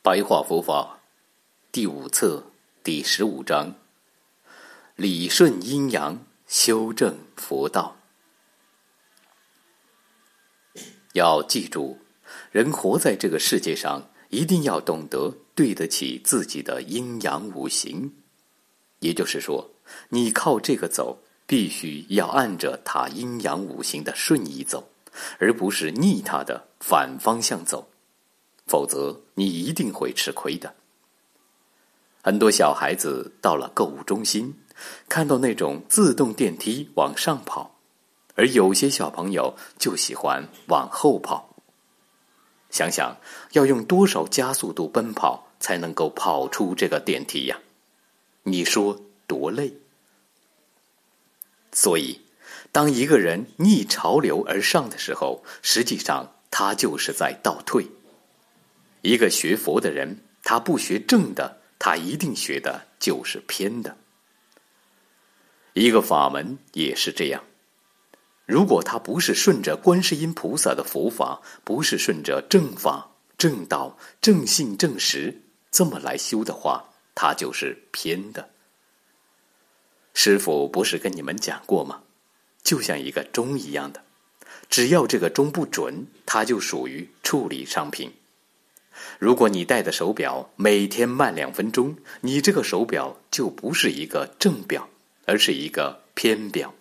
白话佛法第5册第15章，理顺阴阳，修正佛道。要记住，人活在这个世界上，一定要懂得对得起自己的阴阳五行。也就是说，你靠这个走，必须要按着它阴阳五行的顺意走，而不是逆它的反方向走，否则你一定会吃亏的。很多小孩子到了购物中心，看到那种自动电梯往上跑，而有些小朋友就喜欢往后跑。想想要用多少加速度奔跑才能够跑出这个电梯呀？你说多累？所以，当一个人逆潮流而上的时候，实际上他就是在倒退。一个学佛的人，他不学正的，他一定学的就是偏的。一个法门也是这样，如果他不是顺着观世音菩萨的佛法，不是顺着正法、正道、正信、正实这么来修的话，他就是偏的。师父不是跟你们讲过吗？就像一个钟一样的，只要这个钟不准，它就属于处理商品。如果你戴的手表每天慢2分钟，你这个手表就不是一个正表，而是一个偏表。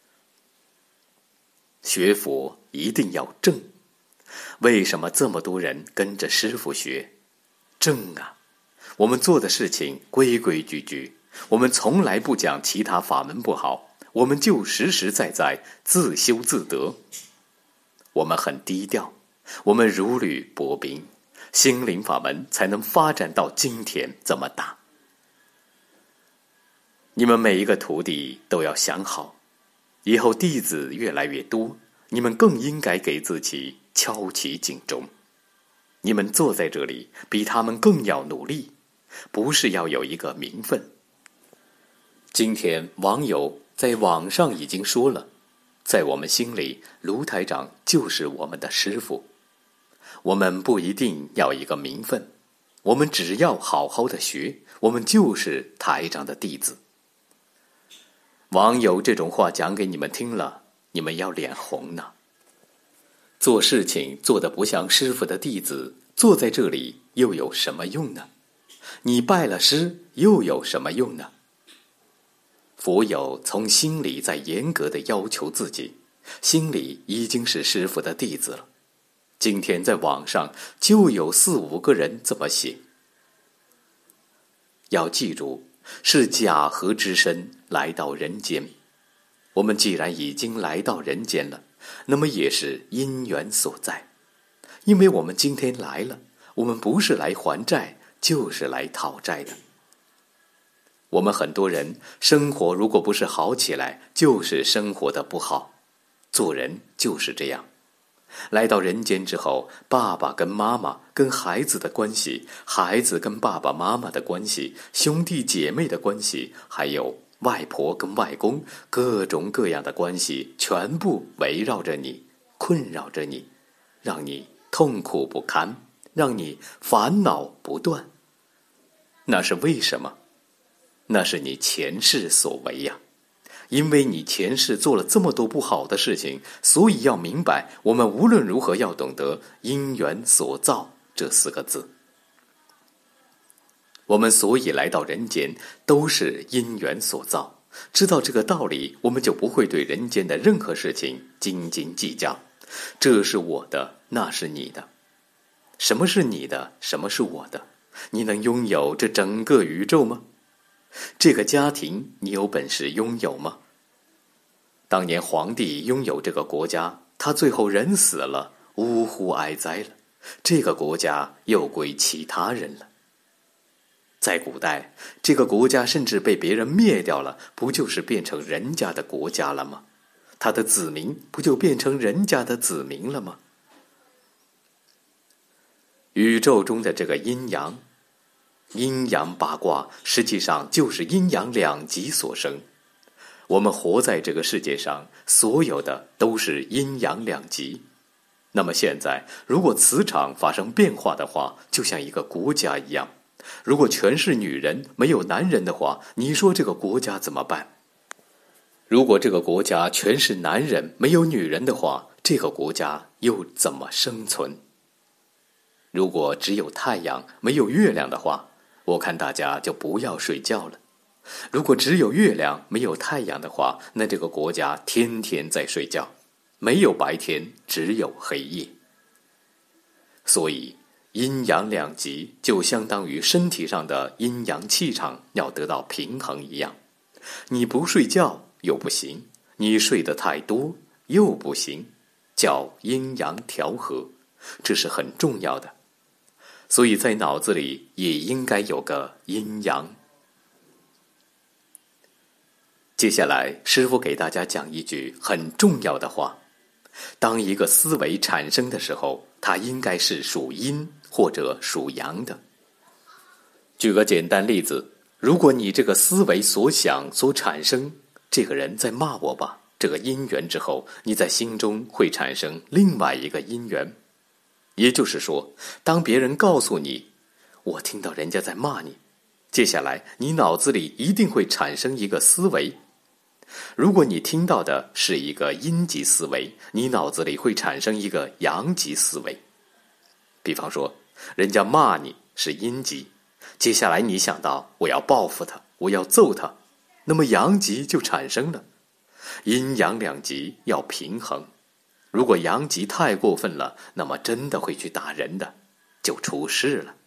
学佛一定要正。为什么这么多人跟着师父学？正啊！我们做的事情规规矩矩，我们从来不讲其他法门不好，我们就实实在在自修自得。我们很低调，我们如履薄冰，心灵法门才能发展到今天这么大。你们每一个徒弟都要想好，以后弟子越来越多，你们更应该给自己敲起警钟。你们坐在这里，比他们更要努力，不是要有一个名分。今天网友在网上已经说了，在我们心里，卢台长就是我们的师父。我们不一定要一个名分，我们只要好好的学，我们就是台长的弟子。网友这种话讲给你们听了，你们要脸红呢。做事情做得不像师父的弟子，坐在这里又有什么用呢？你拜了师又有什么用呢？佛友从心里在严格的要求自己，心里已经是师父的弟子了。今天在网上就有4、5个人这么写。要记住，是假合之身来到人间。我们既然已经来到人间了，那么也是因缘所在。因为我们今天来了，我们不是来还债，就是来讨债的。我们很多人生活如果不是好起来，就是生活的不好。做人就是这样。来到人间之后，爸爸跟妈妈跟孩子的关系，孩子跟爸爸妈妈的关系，兄弟姐妹的关系，还有外婆跟外公，各种各样的关系，全部围绕着你，困扰着你，让你痛苦不堪，让你烦恼不断。那是为什么？那是你前世所为呀。因为你前世做了这么多不好的事情，所以要明白，我们无论如何要懂得因缘所造这4个字。我们所以来到人间，都是因缘所造。知道这个道理，我们就不会对人间的任何事情斤斤计较。这是我的，那是你的。什么是你的？什么是我的？你能拥有这整个宇宙吗？这个家庭你有本事拥有吗？当年皇帝拥有这个国家，他最后人死了，呜呼哀哉了，这个国家又归其他人了。在古代，这个国家甚至被别人灭掉了，不就是变成人家的国家了吗？他的子民不就变成人家的子民了吗？宇宙中的这个阴阳，阴阳八卦实际上就是阴阳两极所生。我们活在这个世界上，所有的都是阴阳两极。 那么现在，如果磁场发生变化的话，就像一个国家一样，如果全是女人，没有男人的话，你说这个国家怎么办？如果这个国家全是男人，没有女人的话，这个国家又怎么生存？如果只有太阳，没有月亮的话，我看大家就不要睡觉了。如果只有月亮，没有太阳的话，那这个国家天天在睡觉，没有白天，只有黑夜。所以阴阳两极就相当于身体上的阴阳气场要得到平衡一样，你不睡觉又不行，你睡得太多又不行，叫阴阳调和，这是很重要的。所以在脑子里也应该有个阴阳。接下来师父给大家讲一句很重要的话，当一个思维产生的时候，它应该是属阴或者属阳的。举个简单例子，如果你这个思维所想所产生，这个人在骂我吧，这个因缘之后，你在心中会产生另外一个因缘。也就是说，当别人告诉你，我听到人家在骂你，接下来你脑子里一定会产生一个思维。如果你听到的是一个阴极思维，你脑子里会产生一个阳极思维。比方说，人家骂你是阴极，接下来你想到我要报复他，我要揍他，那么阳极就产生了。阴阳两极要平衡，如果阳极太过分了，那么真的会去打人的，就出事了。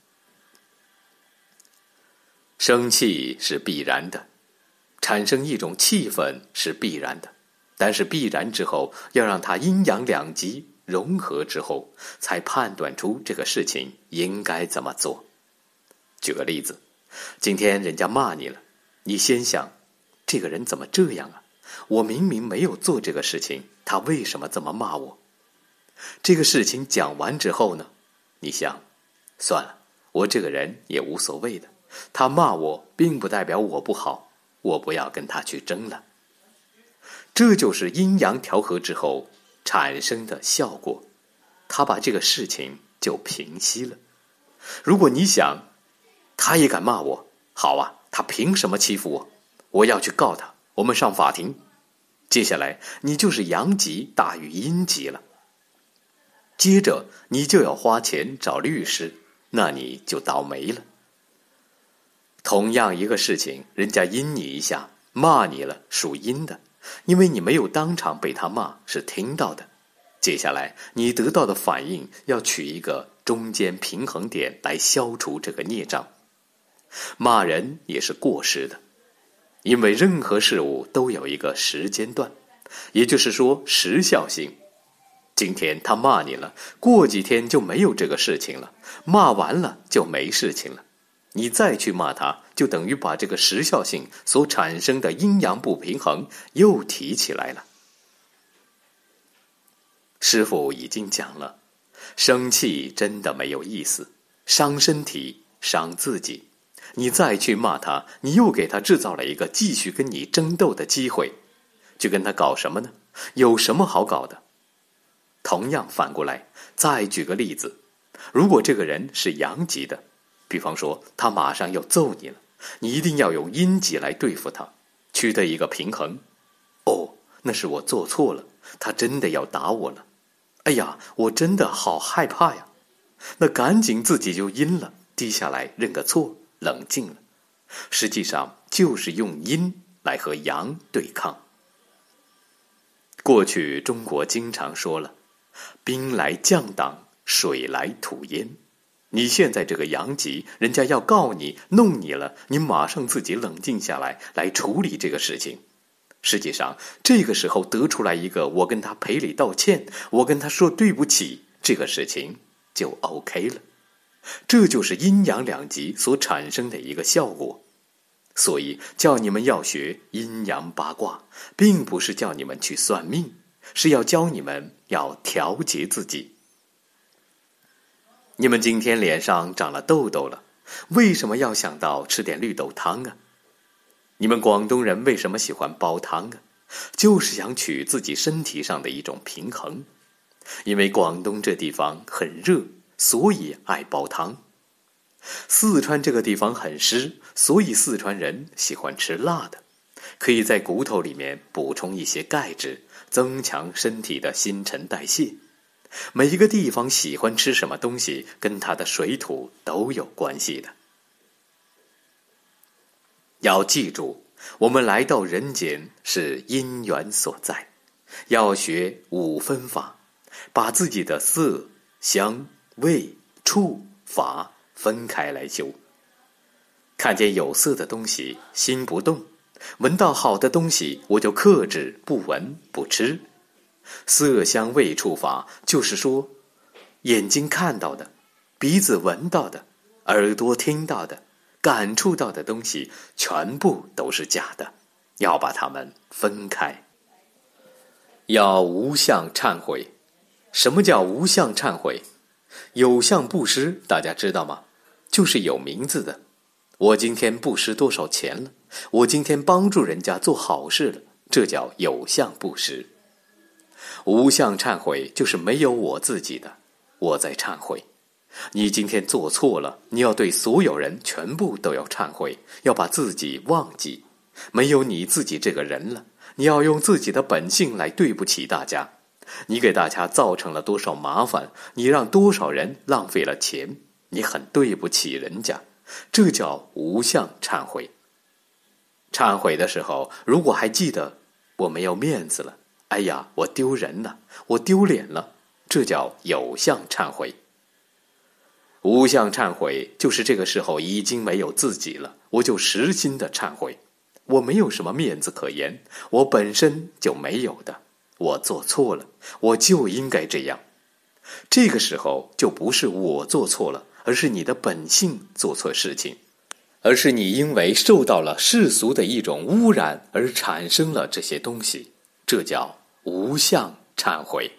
生气是必然的，产生一种气氛是必然的，但是必然之后，要让它阴阳两极融合之后，才判断出这个事情应该怎么做。举个例子，今天人家骂你了，你先想，这个人怎么这样啊？我明明没有做这个事情，他为什么这么骂我？这个事情讲完之后呢，你想，算了，我这个人也无所谓的，他骂我并不代表我不好，我不要跟他去争了。这就是阴阳调和之后产生的效果，他把这个事情就平息了。如果你想，他也敢骂我，好啊，他凭什么欺负我？我要去告他，我们上法庭。接下来你就是阳极大于阴极了，接着你就要花钱找律师，那你就倒霉了。同样一个事情，人家阴你一下，骂你了，属阴的，因为你没有当场被他骂，是听到的。接下来你得到的反应要取一个中间平衡点来消除这个孽障。骂人也是过时的，因为任何事物都有一个时间段，也就是说时效性。今天他骂你了，过几天就没有这个事情了，骂完了就没事情了。你再去骂他，就等于把这个时效性所产生的阴阳不平衡又提起来了。师父已经讲了，生气真的没有意思，伤身体，伤自己。你再去骂他，你又给他制造了一个继续跟你争斗的机会，去跟他搞什么呢？有什么好搞的？同样反过来，再举个例子，如果这个人是阳极的，比方说他马上要揍你了，你一定要用阴极来对付他，取得一个平衡。哦，那是我做错了，他真的要打我了。哎呀，我真的好害怕呀。那赶紧自己就阴了，低下来认个错，冷静了。实际上就是用阴来和阳对抗。过去中国经常说了，兵来将挡，水来土淹。你现在这个阳极，人家要告你弄你了，你马上自己冷静下来，来处理这个事情。实际上这个时候得出来一个，我跟他赔礼道歉，我跟他说对不起，这个事情就 OK 了。这就是阴阳两极所产生的一个效果。所以叫你们要学阴阳八卦，并不是叫你们去算命，是要教你们要调节自己。你们今天脸上长了痘痘了，为什么要想到吃点绿豆汤啊？你们广东人为什么喜欢煲汤啊？就是想取自己身体上的一种平衡。 因为广东这地方很热，所以爱煲汤。四川这个地方很湿，所以四川人喜欢吃辣的，可以在骨头里面补充一些钙质，增强身体的新陈代谢。每一个地方喜欢吃什么东西，跟它的水土都有关系的。要记住，我们来到人间是因缘所在，要学五分法，把自己的色、香、味、触、法分开来修。看见有色的东西，心不动；闻到好的东西，我就克制，不闻不吃。色香味触法，就是说，眼睛看到的，鼻子闻到的，耳朵听到的，感触到的东西，全部都是假的，要把它们分开。要无相忏悔。什么叫无相忏悔？有相布施，大家知道吗？就是有名字的。我今天布施多少钱了？我今天帮助人家做好事了，这叫有相布施。无相忏悔就是没有我自己的，我在忏悔。你今天做错了，你要对所有人全部都要忏悔，要把自己忘记，没有你自己这个人了。你要用自己的本性来对不起大家。你给大家造成了多少麻烦，你让多少人浪费了钱，你很对不起人家，这叫无相忏悔。忏悔的时候，如果还记得我没有面子了，哎呀，我丢人了，我丢脸了，这叫有相忏悔。无相忏悔就是这个时候已经没有自己了，我就实心的忏悔，我没有什么面子可言，我本身就没有的，我做错了，我就应该这样。这个时候就不是我做错了，而是你的本性做错事情，而是你因为受到了世俗的一种污染而产生了这些东西，这叫无相忏悔。